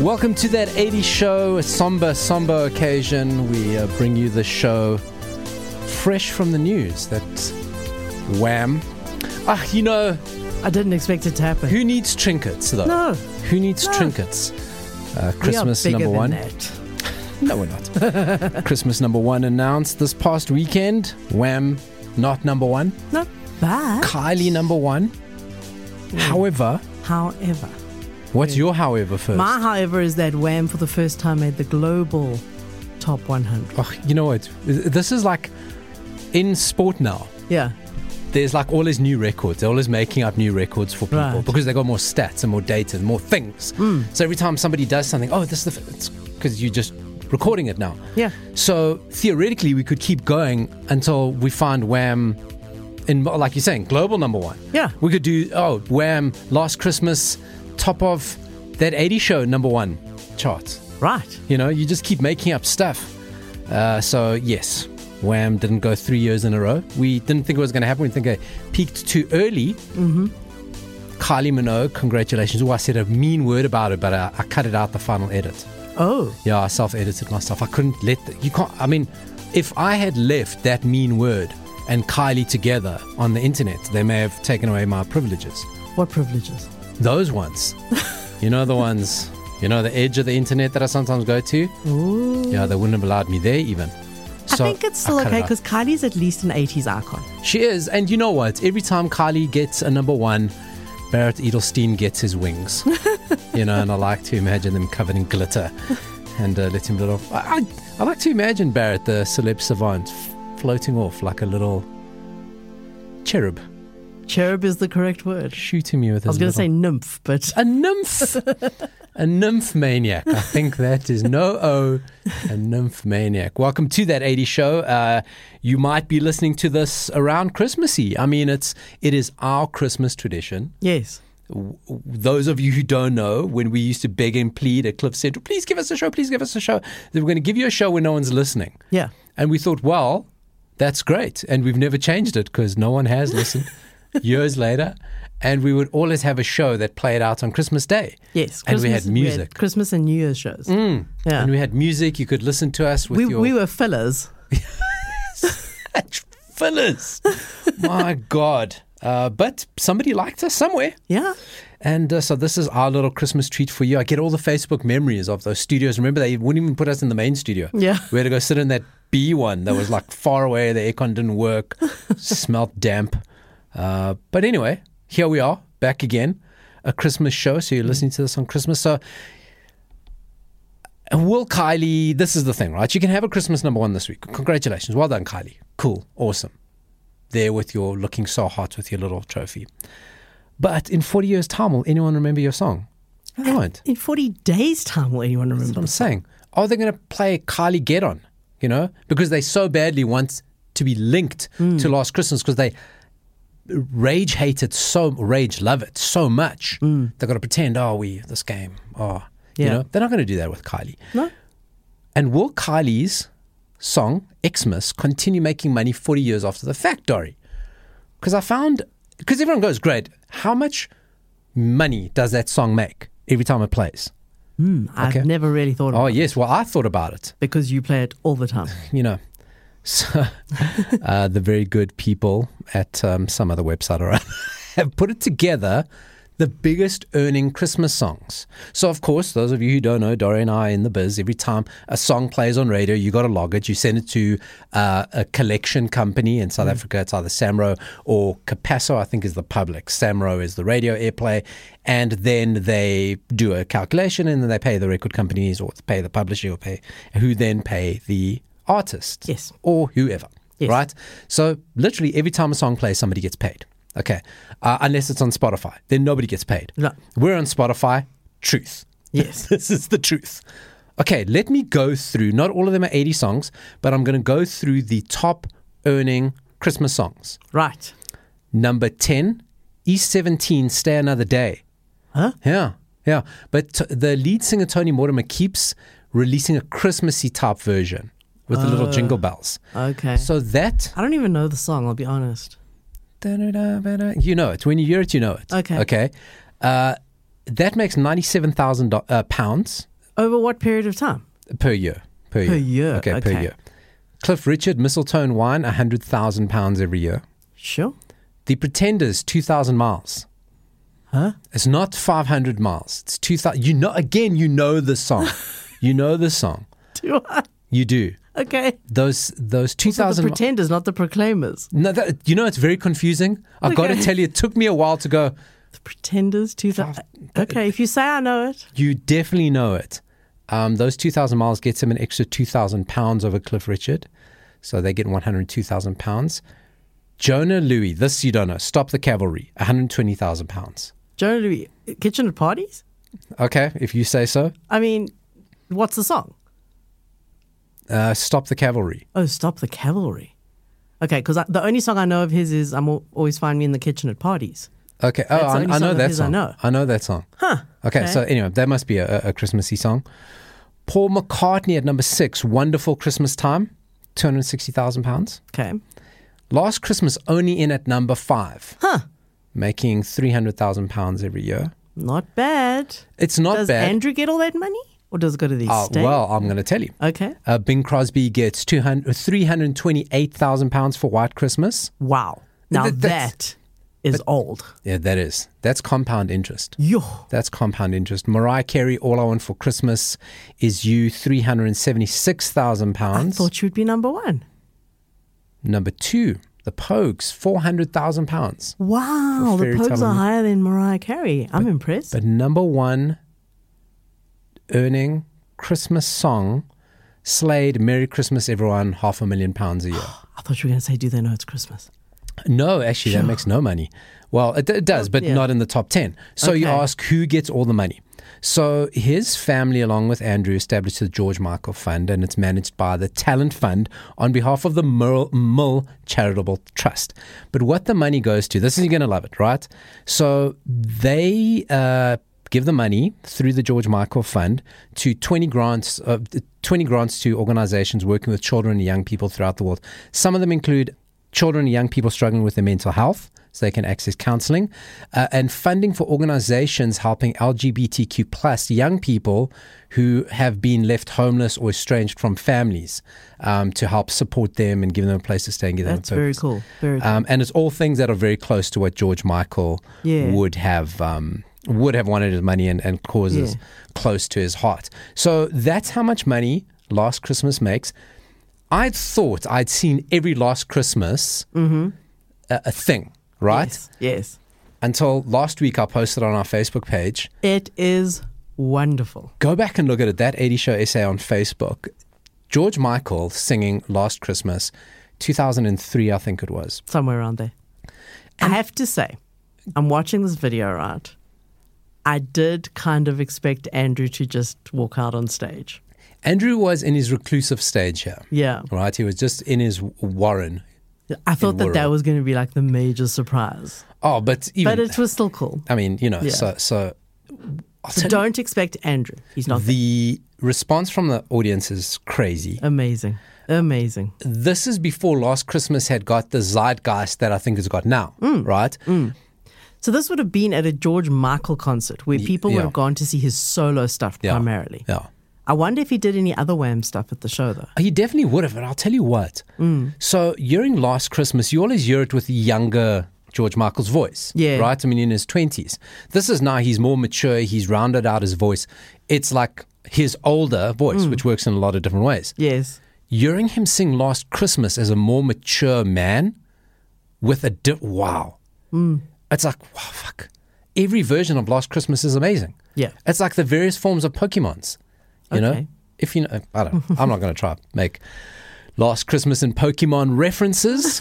Welcome to That 80s Show, a somber occasion. We bring you the show fresh from the news that Wham. I didn't expect it to happen. Who needs trinkets, though? No. Who needs trinkets? Christmas we are bigger number one. than that. No, we're not. Christmas number one announced this past weekend. Wham, not number one. Not bad. Kylie number one. However. What's your however first? My however is that Wham for the first time made the global top 100. Oh, you know what? This is like in sport now. Yeah. There's like all these new records. They're always making up new records for people Right. because they got more stats and more data and more things. So every time somebody does something, this is it's because you're just recording it now. Yeah. So theoretically, we could keep going until we find Wham in, like you're saying, global number one. Yeah. We could do, Wham last Christmas, top of that 80 show number one charts. Right. You know, you just keep making up stuff. So yes, Wham didn't go 3 years in a row. We didn't think it was going to happen. We think they peaked too early. Mm-hmm. Kylie Minogue, congratulations. I said a mean word about it, but I cut it out the final edit. Oh. Yeah, I self-edited myself. I couldn't let if I had left that mean word and Kylie together on the internet, they may have taken away my privileges. What privileges? Those ones. You know the ones, the edge of the internet that I sometimes go to? Ooh. Yeah, they wouldn't have allowed me there even. I think it's still okay because Kylie's at least an 80s icon. She is. And you know what? Every time Kylie gets a number one, Barrett Edelstein gets his wings. And I like to imagine them covered in glitter and let him blow off. I like to imagine Barrett, the celeb savant, floating off like a little cherub. Cherub is the correct word. Shooting me with his I was going to say nymph, but... A nymph! A nymph maniac. I think that is a nymph maniac. Welcome to That 80 Show. You might be listening to this around Christmassy. I mean, it is our Christmas tradition. Yes. Those of you who don't know, when we used to beg and plead at Cliff Central, please give us a show, then we're going to give you a show when no one's listening. Yeah. And we thought, well, that's great. And we've never changed it because no one has listened. Years later, and we would always have a show that played out on Christmas Day. Yes. And we had music. We had Christmas and New Year's shows. Yeah. And we had music. You could listen to us with We were fillers. Fillers. My God. But somebody liked us somewhere. Yeah. And so this is our little Christmas treat for you. I get all the Facebook memories of those studios. Remember, they wouldn't even put us in the main studio. Yeah. We had to go sit in that B one that was like far away. The aircon didn't work. Smelled damp. But anyway, here we are, back again, a Christmas show. So you're listening to this on Christmas. So will Kylie, this is the thing, right? You can have a Christmas number one this week. Congratulations. Well done, Kylie. Cool. Awesome. There with your looking so hot with your little trophy. But in 40 years' time, will anyone remember your song? No, they won't. In 40 days' time, will anyone remember? That's what I'm saying. Are they going to play Kylie Get On? Because they so badly want to be linked to Last Christmas because they rage love it so much. They've got to pretend, this game. They're not going to do that with Kylie. No. And will Kylie's song, Xmas, continue making money 40 years after the fact, Dory? Because everyone goes, great, how much money does that song make every time it plays? I've never really thought about it. Oh, yes. Well, I thought about it. Because you play it all the time. So the very good people at some other website or other have put it together, the biggest earning Christmas songs. So, of course, those of you who don't know, Dory and I are in the biz. Every time a song plays on radio, you got to log it. You send it to a collection company in South Africa. It's either Samro or Capasso, I think, is the public. Samro is the radio airplay. And then they do a calculation and then they pay the record companies or pay the publisher who then pay the artist. Yes. Or whoever. Yes. Right? So literally every time a song plays, somebody gets paid. Okay. Unless it's on Spotify. Then nobody gets paid. No. We're on Spotify. Truth. Yes. This is the truth. Okay, let me go through, not all of them are 80 songs, but I'm going to go through the top earning Christmas songs. Right. Number 10, East 17, Stay Another Day. Huh? Yeah. But the lead singer, Tony Mortimer, keeps releasing a Christmassy type version with the little jingle bells. Okay. So that... I don't even know the song, I'll be honest. You know it. When you hear it, you know it. Okay. Okay. That makes £97,000 Over what period of time? Per year. Per year, Okay, per okay. year. Cliff Richard, Mistletoe and Wine, £100,000 every year. Sure. The Pretenders, 2,000 miles. Huh? It's not 500 miles. It's 2,000. You know the song. You know the song. Do I? You do. Okay. Those So 2,000. the Pretenders, not the Proclaimers. No, it's very confusing. I've got to Okay. tell you, it took me a while to go. The Pretenders, 2000. Okay, if you say I know it. You definitely know it. Those 2,000 miles gets him an extra 2,000 pounds over Cliff Richard. So they get 102,000 pounds. Jonah Louie, this you don't know. Stop the Cavalry, 120,000 pounds. Jonah Louie, Kitchen at Parties? Okay, if you say so. I mean, what's the song? Stop the Cavalry. Oh, Stop the Cavalry. Okay, because the only song I know of his is Always Find Me in the Kitchen at Parties. Okay. Oh, That's the only I song know of that his song. I know. that song. Huh. Okay, so anyway, that must be a Christmassy song. Paul McCartney at number 6, Wonderful Christmas Time, £260,000. Okay. Last Christmas only in at number 5. Huh. Making £300,000 every year. Not bad. It's not Does bad. Andrew get all that money? Or does it go to the estate? Well, I'm going to tell you. Okay. Bing Crosby gets £328,000 for White Christmas. Wow. Now That's- that is old. Yeah, that is. That's compound interest. Yo. That's compound interest. Mariah Carey, All I Want for Christmas Is You, £376,000. I thought she would be number 1. Number 2, The Pogues, £400,000. Wow. The Fairy Pogues Tale are of- higher than Mariah Carey. I'm impressed. But number 1 earning Christmas song, Slade, Merry Christmas Everyone, £500,000 a year. I thought you were going to say, do they know it's Christmas? No, actually, that makes no money. Well, it does, but Yeah. not in the top 10. So you Okay. ask, who gets all the money? So his family, along with Andrew, established the George Michael Fund, and it's managed by the Talent Fund on behalf of the Mill Charitable Trust. But what the money goes to, this is, you're going to love it, right? So they give the money through the George Michael Fund to 20 grants to organizations working with children and young people throughout the world. Some of them include children and young people struggling with their mental health, so they can access counseling, and funding for organizations helping LGBTQ plus young people who have been left homeless or estranged from families, to help support them and give them a place to stay and give them a That's very purpose. cool. Very cool. And it's all things that are very close to what George Michael Yeah. would have wanted his money and causes close to his heart. So that's how much money Last Christmas makes. I thought I'd seen every Last Christmas a thing, right? Yes. Until last week I posted on our Facebook page. It is wonderful. Go back and look at it, that 80 Show essay on Facebook. George Michael singing Last Christmas, 2003, I think it was. Somewhere around there. I have to say, I'm watching this video, right? I did kind of expect Andrew to just walk out on stage. Andrew was in his reclusive stage here, Yeah. right? He was just in his warren. I thought that Wirral. was going to be like the major surprise. Oh, but even, But it was still cool. I mean, you know, Yeah. so I'll So tell you, don't expect Andrew. He's not the response from the audience is crazy. amazing. Amazing. This is before Last Christmas had got the zeitgeist that I think it's got now, right? So this would have been at a George Michael concert where people would yeah. have gone to see his solo stuff Yeah. primarily. Yeah. I wonder if he did any other Wham stuff at the show though. He definitely would have, but I'll tell you what. So during Last Christmas, you always hear it with younger George Michael's voice, Yeah. right? I mean, in his 20s. This is now, he's more mature, he's rounded out his voice. It's like his older voice, which works in a lot of different ways. Yes. Hearing him sing Last Christmas as a more mature man with a wow. It's like, wow, fuck. Every version of Last Christmas is amazing. Yeah. It's like the various forms of Pokemons. You know? Okay. If you know, I don't I'm not going to try to make Last Christmas and Pokemon references.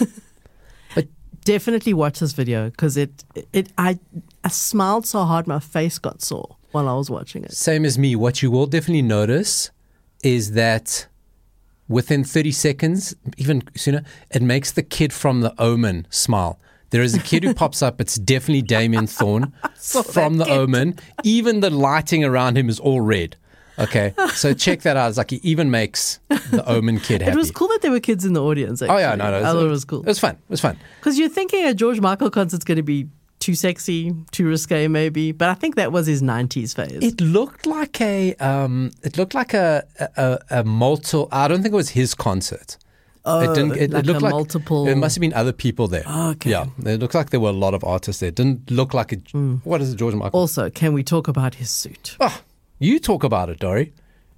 Definitely watch this video because I smiled so hard my face got sore while I was watching it. Same as me. What you will definitely notice is that within 30 seconds, even sooner, it makes the kid from The Omen smile. There is a kid who pops up. It's definitely Damien Thorne from The Omen. Even the lighting around him is all red. Okay, so check that out. It's like he even makes the Omen kid happy. It was cool that there were kids in the audience. Actually. Oh yeah, no, I thought it was cool. It was fun. It was fun. Because you're thinking a George Michael concert's going to be too sexy, too risque, maybe. But I think that was his 90s phase. It looked like a multiple. I don't think it was his concert. It didn't. It looked like multiple. It must have been other people there. Oh, okay. Yeah, it looked like there were a lot of artists there. It didn't look like a. What is it, George Michael? Also, can we talk about his suit? Oh, you talk about it, Dory.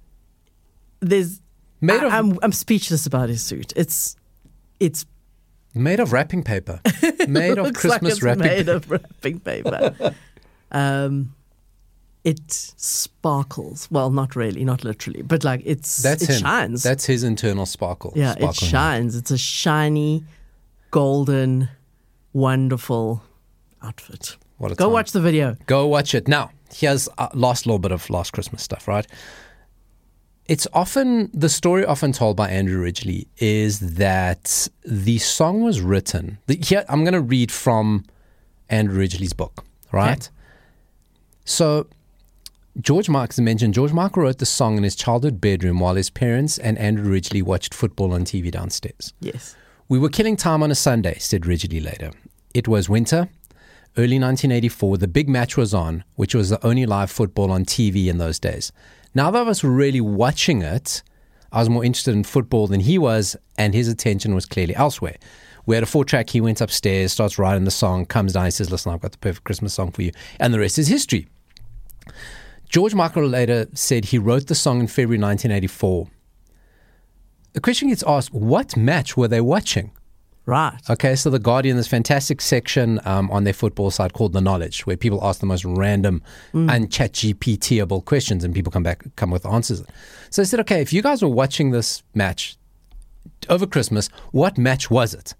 I'm speechless about his suit. It's made of wrapping paper. Made of Christmas like wrapping made paper. of wrapping paper. It sparkles. Well, not really, not literally, but like it shines. That's his internal sparkle. Yeah, it shines. It's a shiny, golden, wonderful outfit. Go watch the video. Go watch it. Now, here's last little bit of Last Christmas stuff, right? It's often, the story often told by Andrew Ridgeley is that the song was written. Here, I'm going to read from Andrew Ridgeley's book, right? Okay. So, George Michael wrote the song in his childhood bedroom while his parents and Andrew Ridgeley watched football on TV downstairs. Yes. We were killing time on a Sunday, said Ridgeley later. It was winter, early 1984. The big match was on, which was the only live football on TV in those days. Neither of us were really watching it. I was more interested in football than he was, and his attention was clearly elsewhere. We had a 4-track. He went upstairs, starts writing the song, comes down, he says, listen, I've got the perfect Christmas song for you. And the rest is history. George Michael later said he wrote the song in February 1984. The question gets asked, what match were they watching? Right. Okay, so The Guardian, this fantastic section on their football site called The Knowledge, where people ask the most random and ChatGPT-able questions and people come with answers. So I said, okay, if you guys were watching this match over Christmas, what match was it?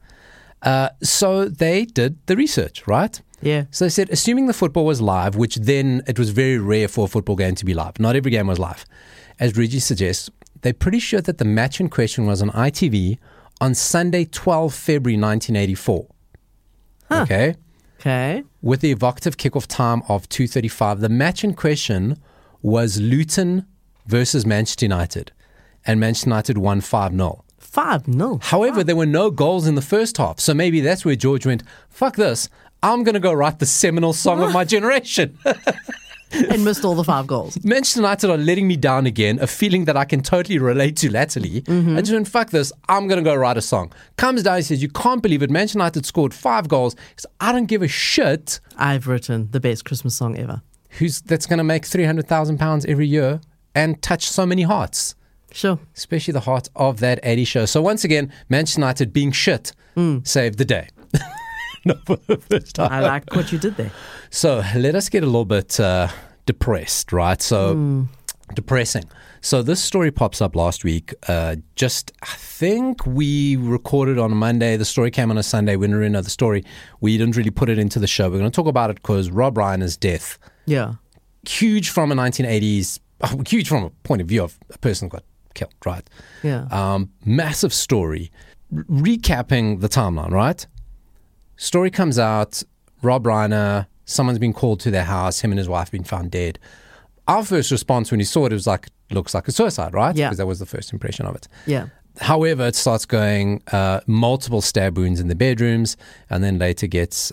So they did the research, right? Yeah. So they said, assuming the football was live, which then it was very rare for a football game to be live. Not every game was live. As Reggie suggests, they're pretty sure that the match in question was on ITV on Sunday, 12 February 1984. Huh. Okay. With the evocative kickoff time of 2:35. The match in question was Luton versus Manchester United. And Manchester United won 5-0. 5-0. However, there were no goals in the first half. So maybe that's where George went, fuck this. I'm going to go write the seminal song of my generation. And missed all the 5 goals. Manchester United are letting me down again, a feeling that I can totally relate to latterly. I just went, fuck this, I'm going to go write a song. Comes down and says, you can't believe it, Manchester United scored 5 goals. He says, I don't give a shit. I've written the best Christmas song ever. That's going to make £300,000 every year and touch so many hearts. Sure. Especially the heart of that 80 show. So once again, Manchester United being shit saved the day. Not for the first time. I like what you did there. So let us get a little bit depressed, right? So depressing. So this story pops up last week. I think we recorded on a Monday. The story came on a Sunday. We didn't really know the story. We didn't really put it into the show. We're going to talk about it because Rob Reiner's death. Yeah. Huge from a 1980s, huge from a point of view of a person who got killed, right? Yeah. Massive story. Recapping the timeline, right? Story comes out, Rob Reiner, someone's been called to their house, him and his wife have been found dead. Our first response when he saw it was like, looks like a suicide, right? Yeah. Because that was the first impression of it. Yeah. However, it starts going multiple stab wounds in the bedrooms and then later gets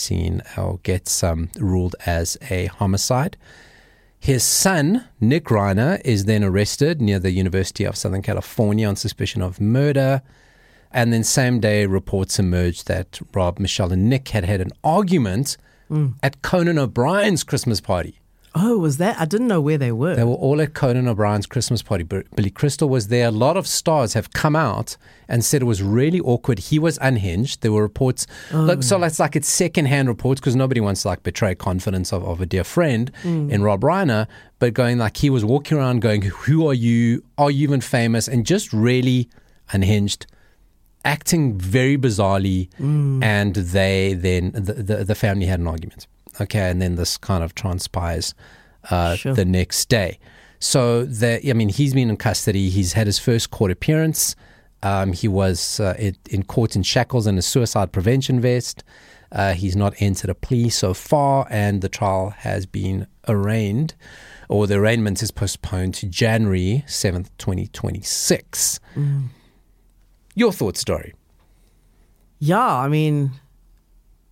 ruled as a homicide. His son, Nick Reiner, is then arrested near the University of Southern California on suspicion of murder. And then same day, reports emerged that Rob, Michelle, and Nick had an argument at Conan O'Brien's Christmas party. Oh, was that? I didn't know where they were. They were all at Conan O'Brien's Christmas party. Billy Crystal was there. A lot of stars have come out and said it was really awkward. He was unhinged. There were reports. It's secondhand reports because nobody wants to betray confidence of a dear friend in Rob Reiner. But going he was walking around going, who are you? Are you even famous? And just really unhinged. Acting very bizarrely, and they then the family had an argument. Okay, and then this kind of transpires the next day. So he's been in custody. He's had his first court appearance. He was in court in shackles and a suicide prevention vest. He's not entered a plea so far, and the trial has been arraigned, or the arraignment is postponed to January 7th, 2026. Your thoughts, Dory? Yeah, I mean,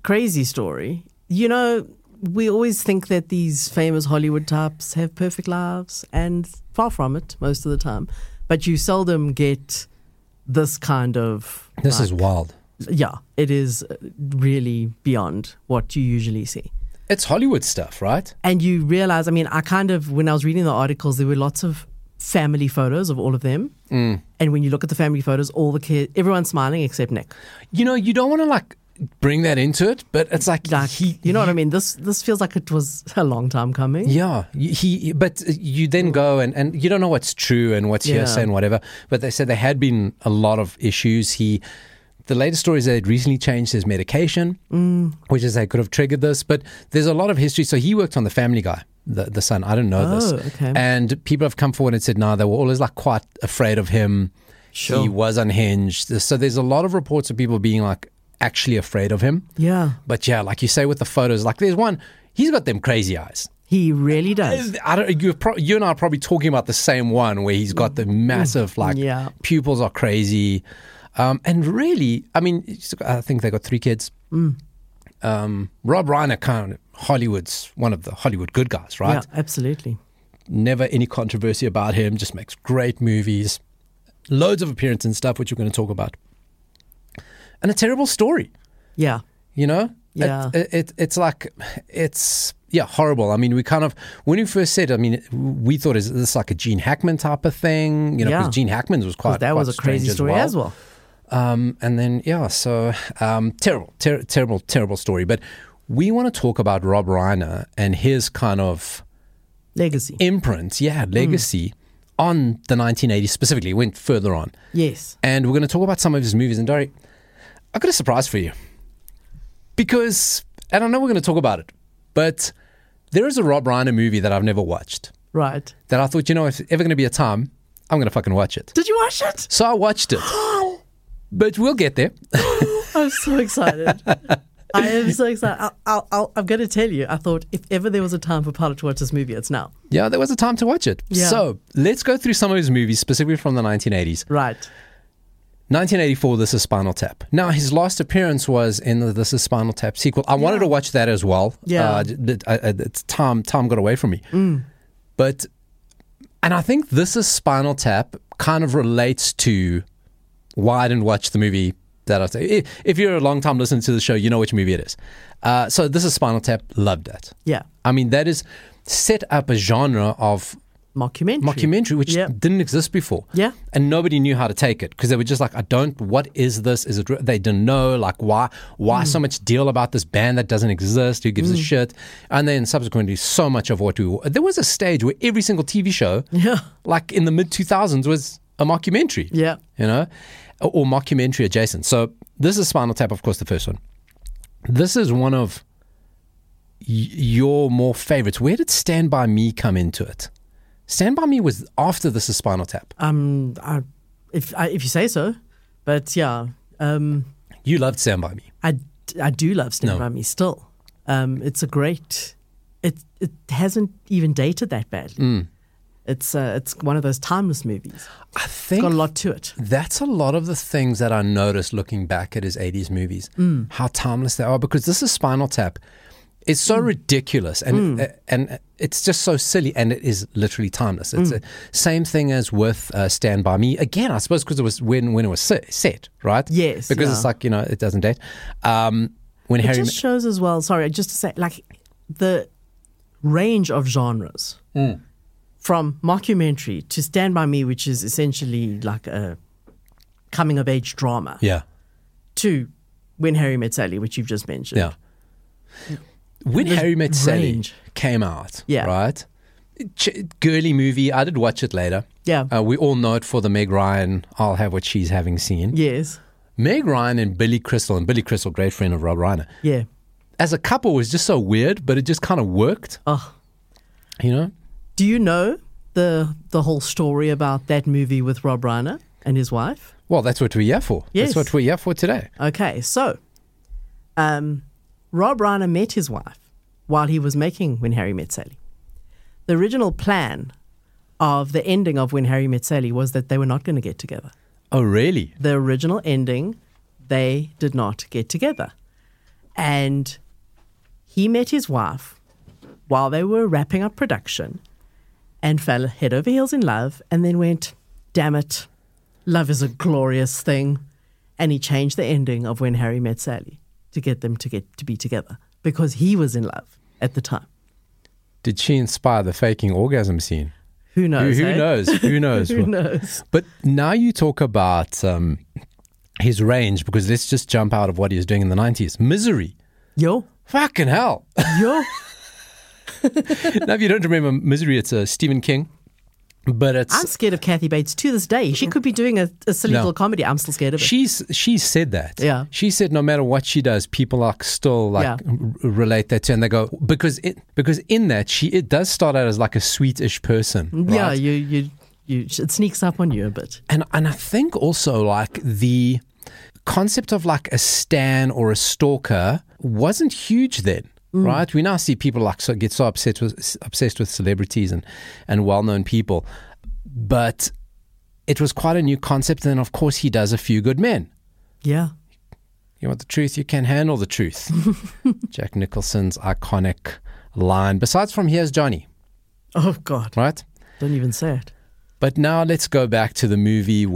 crazy story. You know, we always think that these famous Hollywood types have perfect lives, and far from it most of the time. But you seldom get this kind of... This is wild. Yeah, it is really beyond what you usually see. It's Hollywood stuff, right? And you realize, I mean, when I was reading the articles, there were lots of family photos of all of them. And when you look at the family photos, all the kids, everyone's smiling except Nick. You know, you don't want to bring that into it, but it's like you know what I mean? This feels like it was a long time coming. Yeah, but you then go and you don't know what's true and what's hearsay and whatever. But they said there had been a lot of issues. The latest story is that he'd recently changed his medication, which is they could have triggered this. But there's a lot of history. So he worked on The Family Guy, the son. I didn't know this. Okay. And people have come forward and said, no, they were always quite afraid of him. Sure. He was unhinged. So there's a lot of reports of people being actually afraid of him. Yeah. But yeah, like you say with the photos, there's one, he's got them crazy eyes. He really does. You and I are probably talking about the same one where he's got the massive, pupils are crazy. And really, I mean, I think they got 3 kids. Rob Reiner, kind of Hollywood's one of the Hollywood good guys, right? Yeah, absolutely. Never any controversy about him, just makes great movies, loads of appearances and stuff, which we're going to talk about. And a terrible story. Yeah. You know? Yeah. It's horrible. I mean, when we first said, I mean, we thought, is this like a Gene Hackman type of thing? You know, because Gene Hackman's was quite that was a crazy story as well. And then, terrible story. But we want to talk about Rob Reiner and his kind of legacy imprint, legacy on the 1980s specifically. It went further on. Yes. And we're going to talk about some of his movies. And Dari, I've got a surprise for you. Because, and I know we're going to talk about it, but there is a Rob Reiner movie that I've never watched. Right. That I thought, if ever going to be a time, I'm going to fucking watch it. Did you watch it? So I watched it. But we'll get there. I'm so excited. I am so excited. I'm going to tell you, I thought if ever there was a time for Pilot to watch this movie, it's now. Yeah, there was a time to watch it. Yeah. So let's go through some of his movies, specifically from the 1980s. Right. 1984, This Is Spinal Tap. Now, his last appearance was in the This Is Spinal Tap sequel. I wanted to watch that as well. Yeah. Time got away from me. But, and I think This Is Spinal Tap kind of relates to why I didn't watch the movie that I say. If you're a long time listener to the show, you know which movie it is. So This Is Spinal Tap, loved it. Yeah. I mean, that is set up a genre of mockumentary, which didn't exist before. Yeah. And nobody knew how to take it because they were just what is this? Is it? They didn't know, why so much deal about this band that doesn't exist? Who gives a shit? And then subsequently, so much of there was a stage where every single TV show, in the mid 2000s, was a mockumentary. Yeah. You know, or mockumentary adjacent. So This Is Spinal Tap, of course, the first one. This is one of your more favorites. Where did Stand By Me come into it? Stand By Me was after This Is Spinal Tap. If you say so, but yeah. You loved Stand By Me. I do love Stand By Me still. It's a great. It hasn't even dated that badly. It's one of those timeless movies. I think it's got a lot to it. That's a lot of the things that I noticed looking back at his 80s movies. How timeless they are, because This Is Spinal Tap. It's so ridiculous and it's just so silly, and it is literally timeless. It's the same thing as with Stand By Me. Again, I suppose because it was when it was set, right? Yes. Because it's it doesn't date. It just shows as well, sorry, just to say, the range of genres from mockumentary to Stand By Me, which is essentially like a coming-of-age drama, to When Harry Met Sally, which you've just mentioned. Yeah. When Harry Met Sally came out, right? Girly movie. I did watch it later. Yeah. We all know it for the Meg Ryan, I'll Have What She's Having scene. Yes. Meg Ryan and Billy Crystal, great friend of Rob Reiner. Yeah. As a couple was just so weird, but it just kind of worked. Oh. You know? Do you know the whole story about that movie with Rob Reiner and his wife? Well, that's what we're here for. Yes. That's what we're here for today. Okay, so Rob Reiner met his wife while he was making When Harry Met Sally. The original plan of the ending of When Harry Met Sally was that they were not going to get together. Oh, really? The original ending, they did not get together. And he met his wife while they were wrapping up production and fell head over heels in love and then went, damn it, love is a glorious thing. And he changed the ending of When Harry Met Sally to get them to be together because he was in love at the time. Did she inspire the faking orgasm scene? Who knows? Who knows? Who knows? Who knows? But now you talk about his range, because let's just jump out of what he was doing in the 90s. Misery. Yo. Fucking hell. Yo. Now, if you don't remember Misery, it's a Stephen King. But I'm scared of Kathy Bates to this day. She could be doing a silly little comedy. I'm still scared of it. She said that. Yeah. She said no matter what she does, people are still relate that to her, and they go because in that it does start out as like a sweetish person. Right? Yeah, it sneaks up on you a bit. And I think also like the concept of like a stan or a stalker wasn't huge then. Right, we now see people get so obsessed with celebrities and well-known people, but it was quite a new concept. And of course, he does A Few Good Men. Yeah, you want the truth, you can handle the truth. Jack Nicholson's iconic line. Besides from Here's Johnny. Oh God! Right? Don't even say it. But now let's go back to the movie,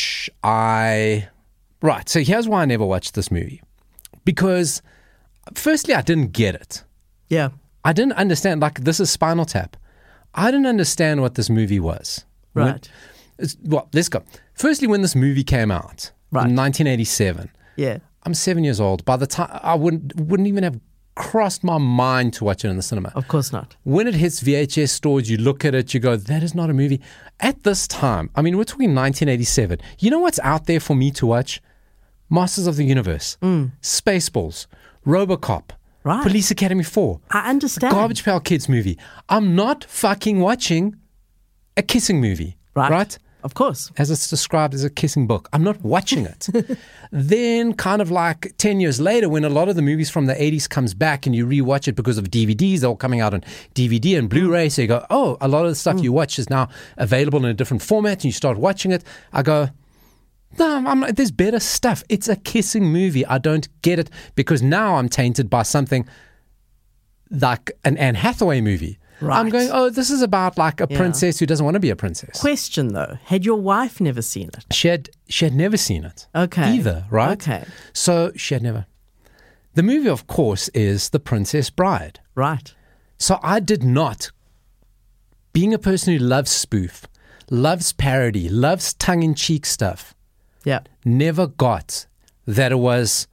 Right. So here's why I never watched this movie, because. Firstly, I didn't get it. Yeah. I didn't understand, like, this is Spinal Tap. I didn't understand what this movie was. Right. Let's go. Firstly, when this movie came out in 1987, yeah, I'm 7 years old. By the time, I wouldn't even have crossed my mind to watch it in the cinema. Of course not. When it hits VHS stores, you look at it, you go, that is not a movie. At this time, I mean, we're talking 1987. You know what's out there for me to watch? Masters of the Universe, Spaceballs, RoboCop, right. Police Academy 4. I understand. Garbage Pail Kids movie. I'm not fucking watching a kissing movie. Right? Of course. As it's described as a kissing book. I'm not watching it. Then kind of like 10 years later, when a lot of the movies from the 80s comes back and you rewatch it because of DVDs, they're all coming out on DVD and Blu-ray. So you go, oh, a lot of the stuff you watch is now available in a different format, and you start watching it. I go, no, there's better stuff. It's a kissing movie. I don't get it, because now I'm tainted by something like an Anne Hathaway movie. Right. I'm going, oh, this is about like a princess who doesn't want to be a princess. Question though, had your wife never seen it? She had never seen it. Okay. Either, right? Okay. So she had never. The movie, of course, is The Princess Bride. Right. So I did not, being a person who loves spoof, loves parody, loves tongue-in-cheek stuff, never got that it was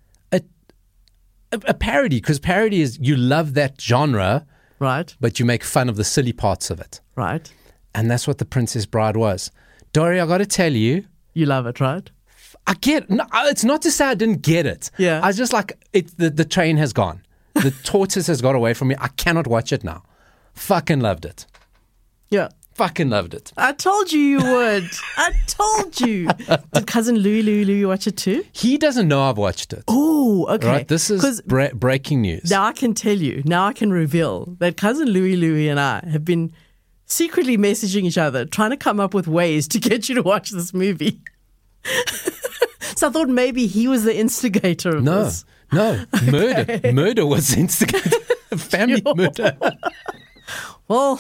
a parody, because parody is you love that genre, right? But you make fun of the silly parts of it, right? And that's what The Princess Bride was. Dory, I got to tell you, you love it, right? I get. No, it's not to say I didn't get it. Yeah, I was just like the train has gone. The tortoise has got away from me. I cannot watch it now. Fucking loved it. Yeah. Fucking loved it. I told you would. I told you. Did cousin Louie watch it too? He doesn't know I've watched it. Oh, okay. Right, this is breaking news. Now I can tell you, now I can reveal that cousin Louie and I have been secretly messaging each other, trying to come up with ways to get you to watch this movie. So I thought maybe he was the instigator of this. No, murder. Murder was the instigator. Family murder. Well,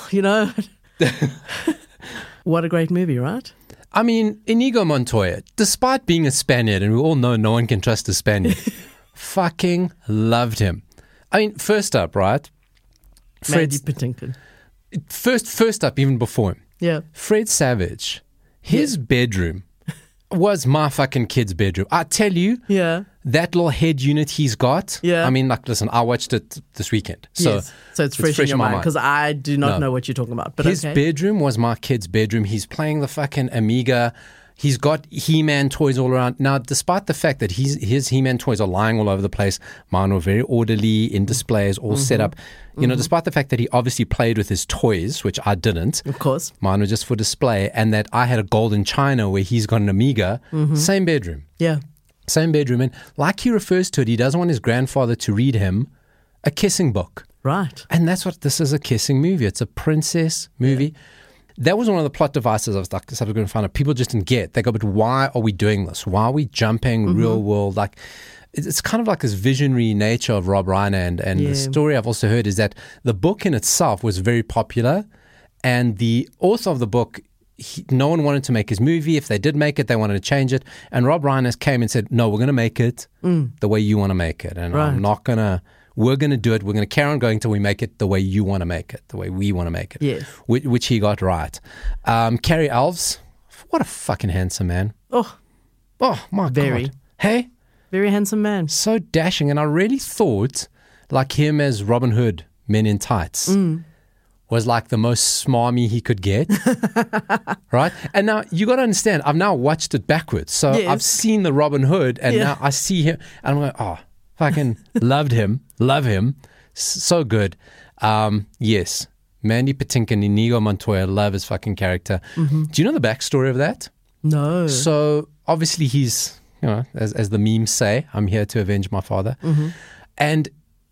what a great movie, right? I mean, Inigo Montoya, despite being a Spaniard, and we all know no one can trust a Spaniard, fucking loved him. I mean, first up, right? Mandy Patinkin. First up, even before him. Yeah. Fred Savage, his bedroom was my fucking kid's bedroom. I tell you, that little head unit he's got. Yeah. I mean, like, listen, I watched it this weekend. So, so it's fresh in your mind, because I do not know what you're talking about. But his bedroom was my kid's bedroom. He's playing the fucking Amiga. He's got He-Man toys all around. Now, despite the fact that his He-Man toys are lying all over the place, mine were very orderly in displays, all set up. Despite the fact that he obviously played with his toys, which I didn't. Of course. Mine were just for display. And that I had a golden china where he's got an Amiga. Same bedroom. Yeah. Same bedroom. And like he refers to it, he doesn't want his grandfather to read him a kissing book. Right. And that's what this is, a kissing movie. It's a princess movie. Yeah. That was one of the plot devices I was going to find out. People just didn't get. They go, but why are we doing this? Why are we jumping real world? Like, it's kind of like this visionary nature of Rob Reiner. And the story I've also heard is that the book in itself was very popular, and the author of the book, no one wanted to make his movie. If they did make it, they wanted to change it. And Rob Reiner came and said, no, we're going to make it the way you want to make it. And we're going to do it. We're going to carry on going till we make it the way you want to make it, the way we want to make it. Yes. Which he got right. Cary Elves, what a fucking handsome man. Oh, my God. Hey? Very handsome man. So dashing. And I really thought like him as Robin Hood, Men in Tights, was like the most smarmy he could get. Right? And now you got to understand, I've now watched it backwards. So I've seen the Robin Hood, and now I see him and I'm like, oh, fucking love him. So good. Yes. Mandy Patinkin, Inigo Montoya, love his fucking character. Do you know the backstory of that? No. So obviously he's, as the memes say, I'm here to avenge my father. And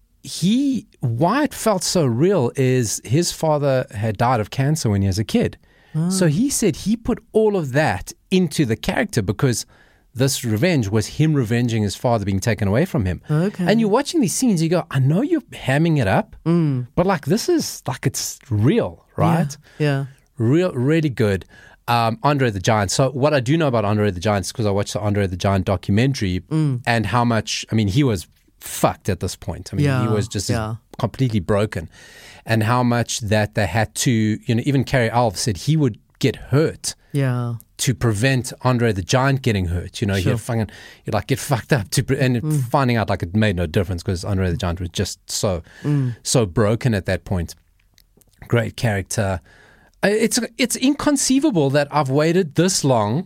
why it felt so real is his father had died of cancer when he was a kid. So he said he put all of that into the character because this revenge was him revenging his father being taken away from him. Okay. And you're watching these scenes, you go, I know you're hamming it up, but like this is like it's real, right? Yeah. Really good. Andre the Giant. So what I do know about Andre the Giant is because I watched the Andre the Giant documentary and how much, he was fucked at this point. He was just completely broken. And how much that they had to, even Cary Elves said he would get hurt to prevent Andre the Giant getting hurt. He'd get fucked up and finding out like it made no difference because Andre the Giant was just so broken at that point. Great character. It's inconceivable that I've waited this long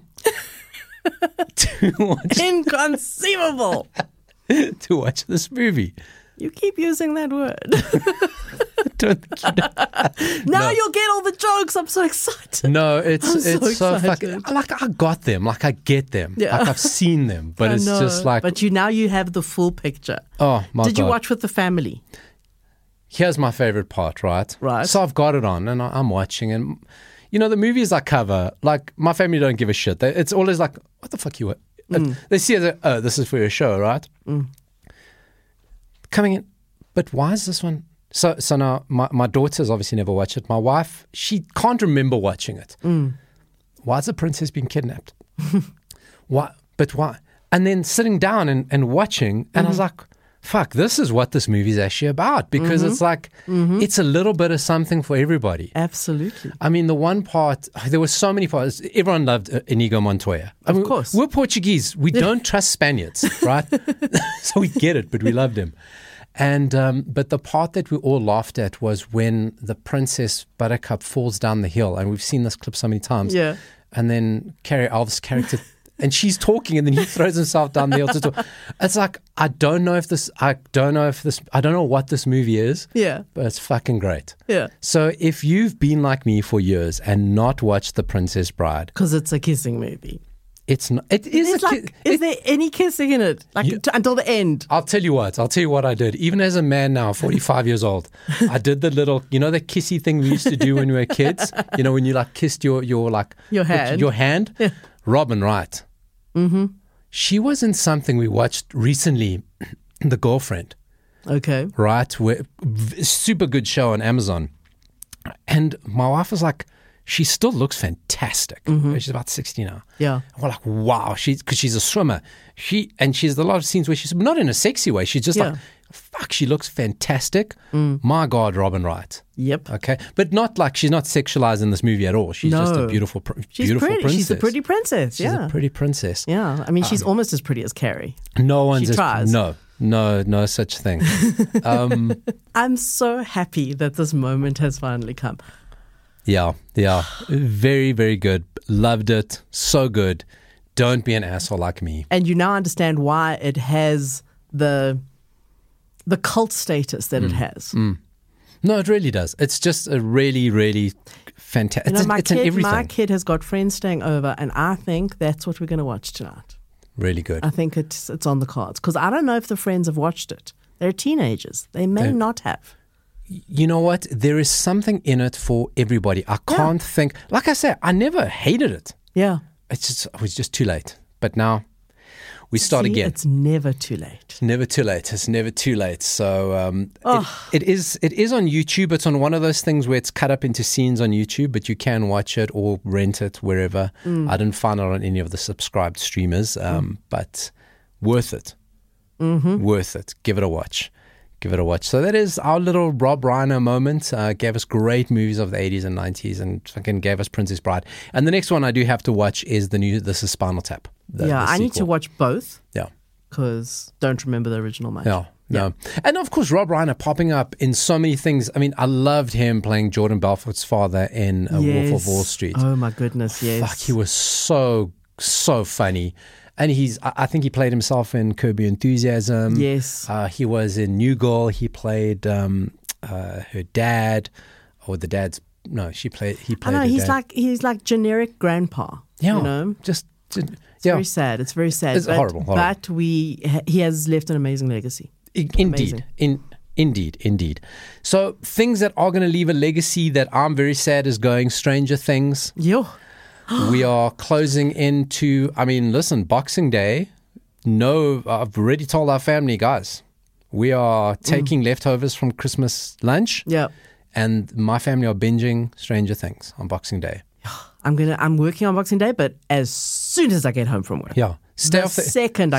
to watch. Inconceivable to watch this movie. You keep using that word. Don't think you know. Now you'll get all the jokes. I'm so excited. No, it's so fucking like I got them, like I get them, like I've seen them, but it's just like. But now you have the full picture. Oh my God! Did you watch with the family? Here's my favorite part, right? Right. So I've got it on, and I'm watching, and the movies I cover, like my family don't give a shit. It's always like, what the fuck you? They see it, oh, this is for your show, right? Coming in, but why is this one? So now my daughter's obviously never watched it. My wife, she can't remember watching it. Why is the princess being kidnapped? Why? But why? And then sitting down and watching, and I was like, fuck, this is what this movie is actually about, because it's like, it's a little bit of something for everybody. Absolutely. The one part, there were so many parts. Everyone loved Inigo Montoya. Of course. We're Portuguese. We don't trust Spaniards, right? So we get it, but we loved him. And but the part that we all laughed at was when the Princess Buttercup falls down the hill, and we've seen this clip so many times. Yeah. And then Cary Elves' character, and she's talking, and then he throws himself down the hill to talk. It's like I don't know what this movie is. Yeah. But it's fucking great. Yeah. So if you've been like me for years and not watched The Princess Bride, because it's a kissing movie. It's not. It is. Is there any kissing in it? Until the end? I'll tell you what I did. Even as a man now, 45 years old, I did the little, the kissy thing we used to do when we were kids. When you like kissed your hand. Your hand. Yeah. Robin Wright. She was in something we watched recently, The Girlfriend. Okay. Right. Super good show on Amazon. And my wife was like, she still looks fantastic. She's about 60 now. Yeah. And we're like, wow, because she's a swimmer. She's a lot of scenes where she's not in a sexy way. She's just like, fuck, she looks fantastic. My God, Robin Wright. Yep. Okay. But not like, she's not sexualized in this movie at all. She's just a beautiful princess. She's a pretty princess. She's a pretty princess. Yeah. She's almost as pretty as Carrie. No one's She tries. No such thing. I'm so happy that this moment has finally come. Yeah. Very, very good. Loved it. So good. Don't be an asshole like me. And you now understand why it has the cult status that it has. No, it really does. It's just a really, really fantastic. It's in everything. My kid has got friends staying over, and I think that's what we're going to watch tonight. Really good. I think it's on the cards, because I don't know if the friends have watched it. They're teenagers. They may not have. You know what? There is something in it for everybody. I can't think. Like I said, I never hated it. Yeah. It was just too late. But now, we start again. It's never too late. Never too late. It's never too late. So it is on YouTube. It's on one of those things where it's cut up into scenes on YouTube, but you can watch it or rent it wherever. I didn't find it on any of the subscribed streamers, but worth it. Worth it. Give it a watch. Give it a watch. So that is our little Rob Reiner moment. Gave us great movies of the 80s and 90s and fucking gave us Princess Bride. And the next one I do have to watch is This is Spinal Tap. I need to watch both. Yeah. Because don't remember the original much. Yeah. No. And of course, Rob Reiner popping up in so many things. I mean, I loved him playing Jordan Belfort's father in Wolf of Wall Street. Oh, my goodness, yes. Fuck, he was so funny. And I think he played himself in Curb Your Enthusiasm. Yes. He was in New Girl. He played her dad, or the dad's. No, he played. I know he's dad. He's like generic grandpa. Yeah. You know, it's very sad. It's very sad. It's horrible. But he has left an amazing legacy. Indeed. Indeed. So things that are going to leave a legacy that I'm very sad is going Stranger Things. Yo. We are closing into, listen, Boxing Day. No, I've already told our family, guys, we are taking leftovers from Christmas lunch. Yeah. And my family are binging Stranger Things on Boxing Day. I'm working on Boxing Day, but as soon as I get home from work. Yeah. Stay off the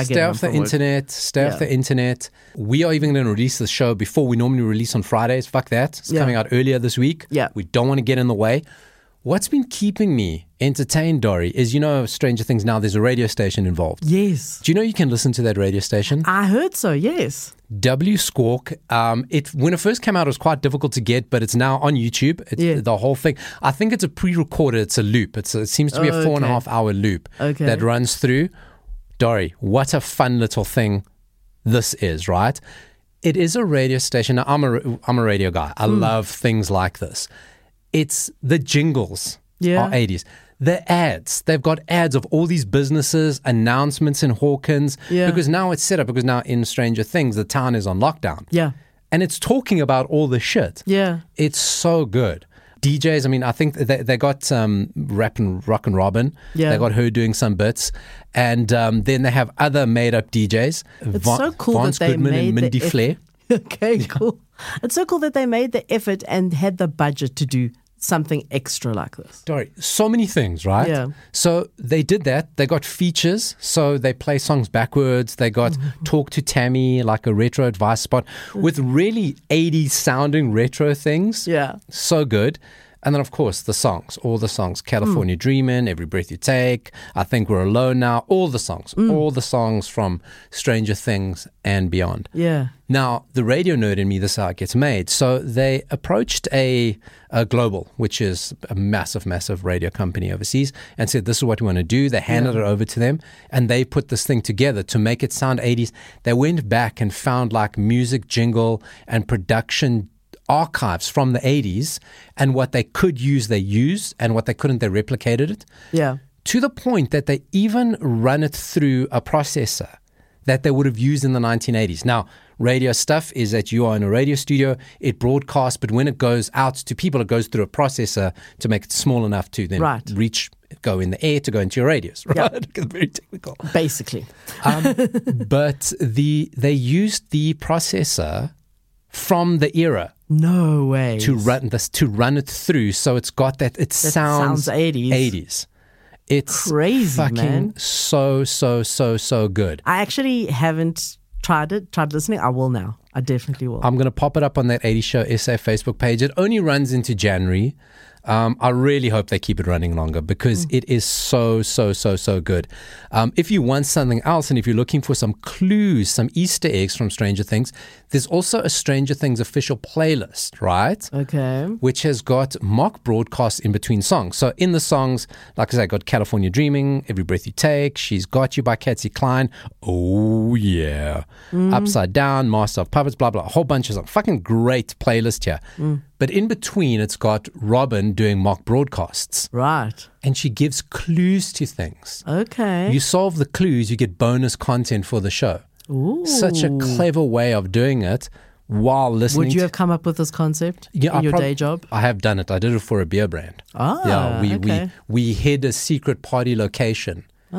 internet. We are even going to release the show before we normally release on Fridays. Fuck that. It's coming out earlier this week. Yeah. We don't want to get in the way. What's been keeping me entertained, Dori, is, Stranger Things now, there's a radio station involved. Yes. Do you know you can listen to that radio station? I heard so, yes. W Squawk. When it first came out, it was quite difficult to get, but it's now on YouTube. The whole thing. I think it's a pre-recorded, it's a loop. It seems to be a 4.5 hour loop that runs through. Dori, what a fun little thing this is, right? It is a radio station. Now, I'm a radio guy. I love things like this. It's the jingles are 80s. The ads, they've got ads of all these businesses, announcements in Hawkins. Yeah. Because now it's set up, because now in Stranger Things, the town is on lockdown. Yeah. And it's talking about all the shit. Yeah. It's so good. DJs, I think they got Rockin' Robin. Yeah. They got her doing some bits. And then they have other made-up DJs. It's so cool Vance that they Goodman made and Mindy Flair. Okay, cool. It's so cool that they made the effort and had the budget to do something extra like this. Dori, so many things, right? Yeah. So they did that. They got features. So they play songs backwards. They got Talk to Tammy, like a retro advice spot with really 80s sounding retro things. Yeah. So good. And then, of course, all the songs, California Dreamin', Every Breath You Take, I Think We're Alone Now, all the songs from Stranger Things and beyond. Yeah. Now, the radio nerd in me, this is how it gets made. So they approached a Global, which is a massive, massive radio company overseas, and said, this is what we want to do. They handed it over to them, and they put this thing together to make it sound 80s. They went back and found like music, jingle, and production archives from the 80s, and what they could use, they used, and what they couldn't, they replicated it. Yeah. To the point that they even run it through a processor that they would have used in the 1980s. Now, radio stuff is that you are in a radio studio, it broadcasts, but when it goes out to people, it goes through a processor to make it small enough to then go in the air to go into your radios, right? It's very technical. Basically. But they used the processor from the era. No way. To run it through, so it's got that sounds 80s. It's crazy, fucking man. So good. I actually haven't tried listening. I will now. I definitely will. I'm going to pop it up on that 80 Show SA Facebook page. It only runs into January. I really hope they keep it running longer because it is so good. If you want something else and if you're looking for some clues, some Easter eggs from Stranger Things, there's also a Stranger Things official playlist, right? Okay. Which has got mock broadcasts in between songs. So in the songs, like I said, I got California Dreaming, Every Breath You Take, She's Got You by Patsy Cline. Oh, yeah. Upside Down, Master of Puppets, blah, blah. A whole bunch of songs. Fucking great playlist here. But in between, it's got Robin doing mock broadcasts. Right. And she gives clues to things. Okay. You solve the clues, you get bonus content for the show. Ooh. Such a clever way of doing it while listening. Would you have come up with this concept in your day job? I have done it. I did it for a beer brand. We hid a secret party location.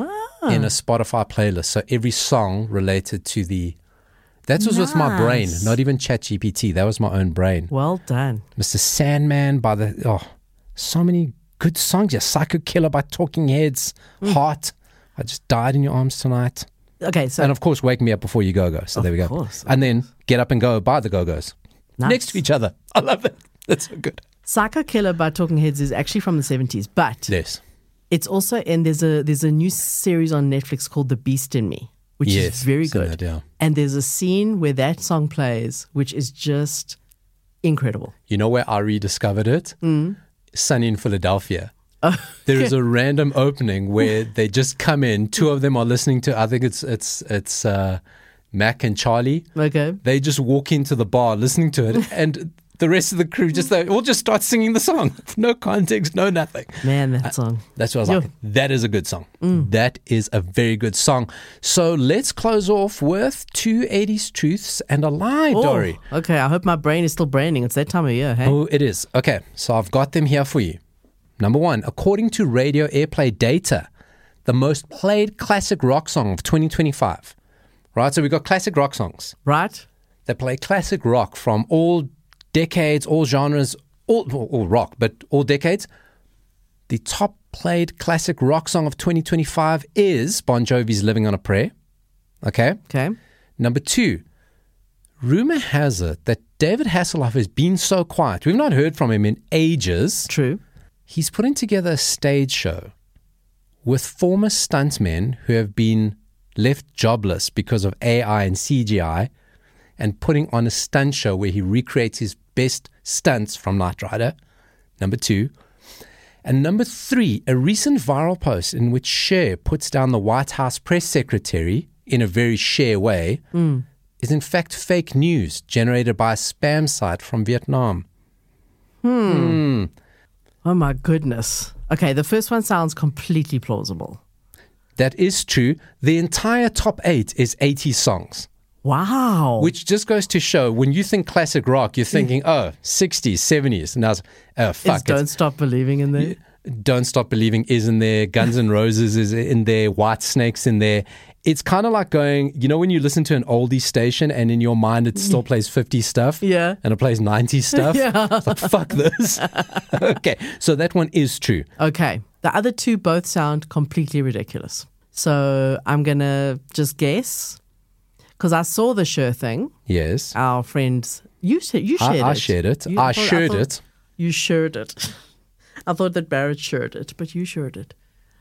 in a Spotify playlist. So every song related to the... That was with my brain, not even ChatGPT. That was my own brain. Well done. Mr. Sandman by the... Oh, so many good songs. Yeah, Psycho Killer by Talking Heads. Heart. I Just Died in Your Arms Tonight. Okay, so... And of course, Wake Me Up Before You Go. So there we go. Course, and then Get Up and Go by the Go-Go's. Nice. Next to each other. I love it. That's so good. Psycho Killer by Talking Heads is actually from the 70s, but Yes. it's also... And there's a new series on Netflix called The Beast in Me, which is very good. That, yeah. And there's a scene where that song plays, which is just incredible. You know where I rediscovered it? Sunny in Philadelphia. There is a random opening where they just come in. Two of them are listening to, I think it's Mac and Charlie. Okay. They just walk into the bar listening to it, and the rest of the crew they all just start singing the song. No context, no nothing. Man, that song. That's what I was like. That is a good song. That is a very good song. So let's close off with 2 80s truths and a lie, Dory. Okay, I hope my brain is still braining. It's that time of year, hey? Oh, it is. Okay, so I've got them here for you. Number 1, according to radio airplay data, the most played classic rock song of 2025. Right, so we've got classic rock songs. Right? They play classic rock from all decades, all genres, all rock, but all decades. The top played classic rock song of 2025 is Bon Jovi's Living on a Prayer. Okay? Okay. Number 2, rumor has it that David Hasselhoff has been so quiet. We've not heard from him in ages. True. He's putting together a stage show with former stuntmen who have been left jobless because of AI and CGI, and putting on a stunt show where he recreates his best stunts from Knight Rider. Number 2. And number 3, a recent viral post in which Cher puts down the White House press secretary in a very Cher way is in fact fake news generated by a spam site from Vietnam. Oh my goodness. Okay, the first one sounds completely plausible. That is true. The entire top 8 is 80 songs. Wow. Which just goes to show, when you think classic rock, you're thinking, 60s, 70s. And I was, fuck. Don't Stop Believing in there? Don't Stop Believing is in there. Guns N' Roses is in there. White Snake's in there. It's kind of like going, you know, when you listen to an oldie station and in your mind it still plays 50s stuff. Yeah. And it plays 90s stuff. Yeah. It's like, fuck this. Okay. So that one is true. Okay. The other two both sound completely ridiculous. So I'm going to just guess, because I saw the Cher thing. Yes. Our friends, you shared it. I shared it. I shared it. You shared it. I thought that Barrett shared it, but you shared it.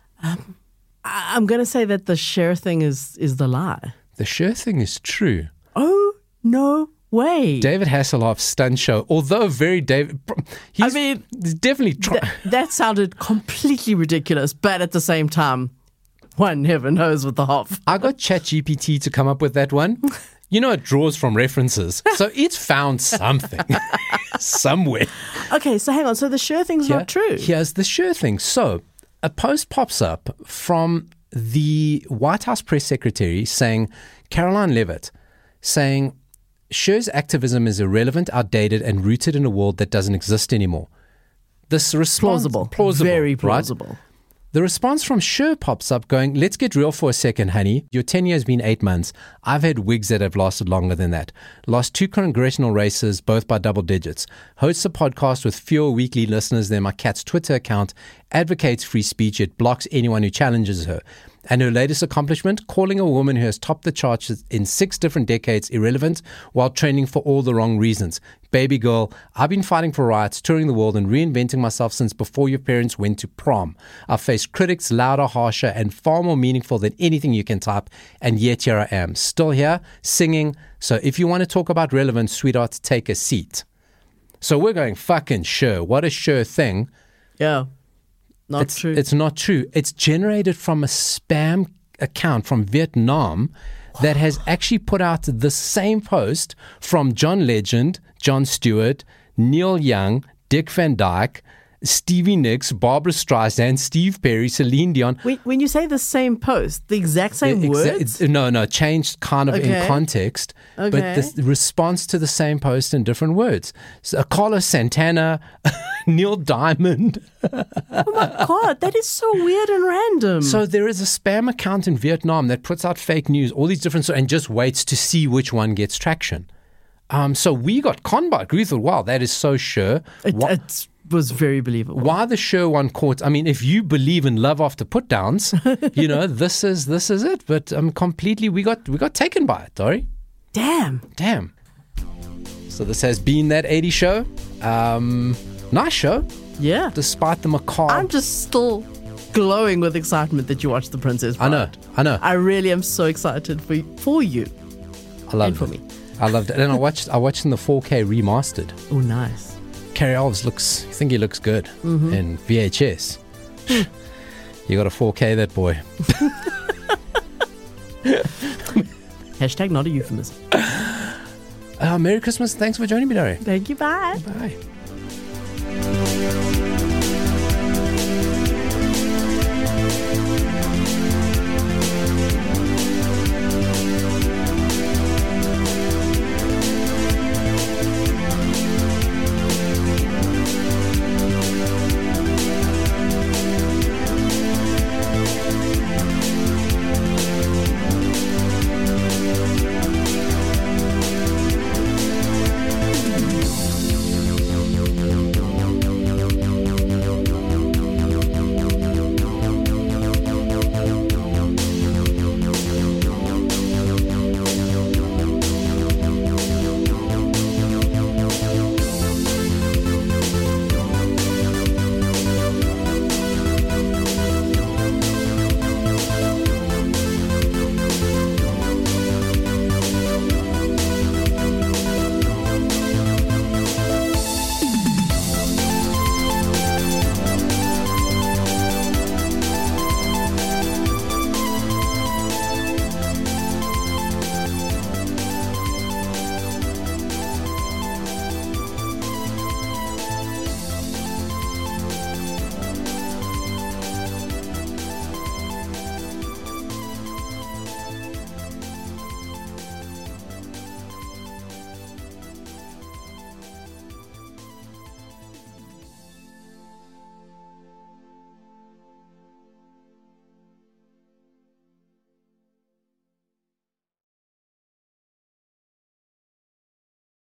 I'm going to say that the Cher thing is the lie. The Cher thing is true. Oh, no way. David Hasselhoff's stunt show, although very he's definitely that sounded completely ridiculous, but at the same time, one never knows with the Hoff. I got ChatGPT to come up with that one. You know, it draws from references. So it's found something somewhere. Okay, so hang on. So the Cher thing's not true. Here's the Cher thing. So a post pops up from the White House press secretary saying, Caroline Leavitt, saying, Cher's activism is irrelevant, outdated, and rooted in a world that doesn't exist anymore. This response, plausible, very plausible. Right? The response from Cher pops up going, let's get real for a second, honey. Your tenure has been 8 months. I've had wigs that have lasted longer than that. Lost 2 congressional races, both by double digits. Hosts a podcast with fewer weekly listeners than my cat's Twitter account. Advocates free speech, yet blocks anyone who challenges her. And her latest accomplishment, calling a woman who has topped the charts in 6 different decades irrelevant while training for all the wrong reasons. Baby girl, I've been fighting for rights, touring the world, and reinventing myself since before your parents went to prom. I've faced critics louder, harsher, and far more meaningful than anything you can type, and yet here I am, still here, singing. So if you want to talk about relevance, sweetheart, take a seat. So we're going, fucking Cher. What a Cher thing. Yeah. True. It's not true. It's generated from a spam account from Vietnam that has actually put out the same post from John Legend, Jon Stewart, Neil Young, Dick Van Dyke, Stevie Nicks, Barbara Streisand, Steve Perry, Celine Dion. When you say the same post, the exact same words? No, changed kind of in context, Okay. but the response to the same post in different words. So, Carlos Santana, Neil Diamond. Oh my God, that is so weird and random. So there is a spam account in Vietnam that puts out fake news, all these different, and just waits to see which one gets traction. So we got conned by it. We thought, wow, that is so sure. It was very believable. Why the show on court? I mean, if you believe in love after put downs, this is it. But completely, we got taken by it, Dory. Damn. So this has been That 80 Show. Nice show. Yeah. Despite the macabre. I'm just still glowing with excitement that you watched The Princess Bride. I know. I really am so excited for you. I loved and for it. me. I loved it. And I watched in the 4K remastered. Oh, nice. Carrie Alves I think he looks good in VHS. You got a 4K, that boy. Hashtag not a euphemism. Merry Christmas. Thanks for joining me, Dari. Thank you. Bye. Bye.